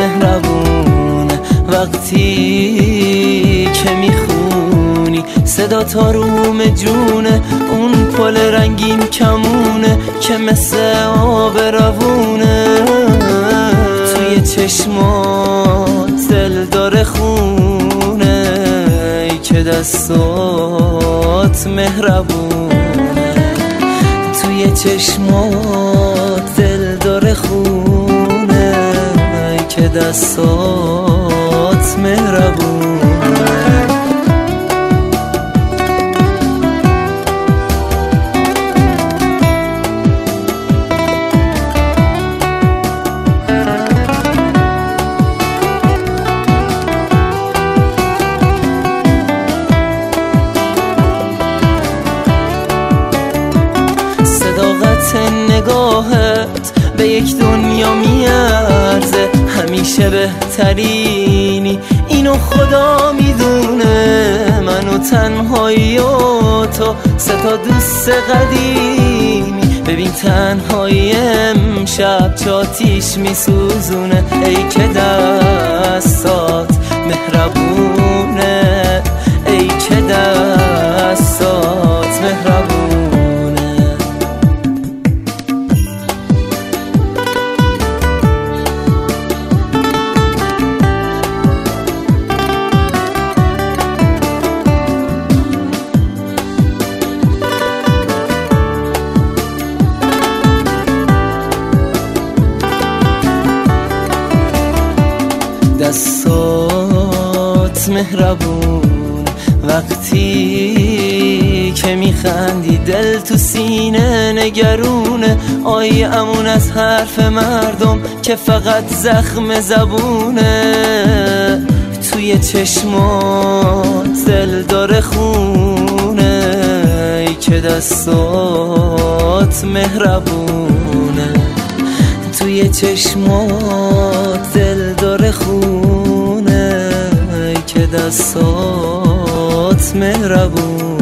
مهربونه. وقتی که میخونی صدا تا روم جونه، اون پل رنگین کمونه که مثل آب روونه. توی چشمات دل داره خونه، ای که دستات مهربونه. توی چشمات دل داره خونه، ای که دستات مهربونه. نگاهت به یک دنیا میارزه، همیشه بهترینی اینو خدا میدونه. منو تنهایی و تو سه تا دوست قدیمی، ببین تنهایی امشب چاتیش میسوزونه. ای که دستات مهربونه، ای که دستات مهربونه. دستات مهربون، وقتی که میخندی دل تو سینه نگرونه. آیمون از حرف مردم که فقط زخم زبونه. توی چشمات دل داره خونه، ای که دستات مهربونه. توی چشمات دل داره خونه، ای که دستات مهربونه.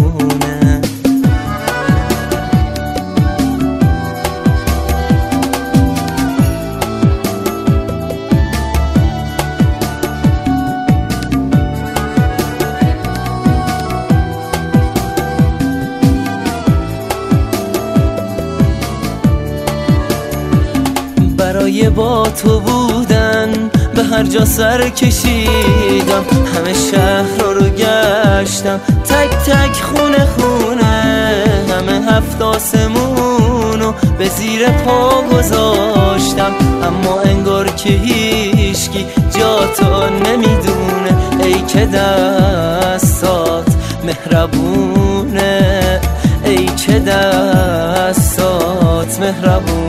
برای با تو بودن به هر جا سر کشیدم، همه شهر رو گشتم، تک تک خونه خونه. همه هفت آسمونو به زیر پا گذاشتم، اما انگار که هیچکی جا تو نمیدونه. ای که دستات مهربونه، ای که دستات مهربونه.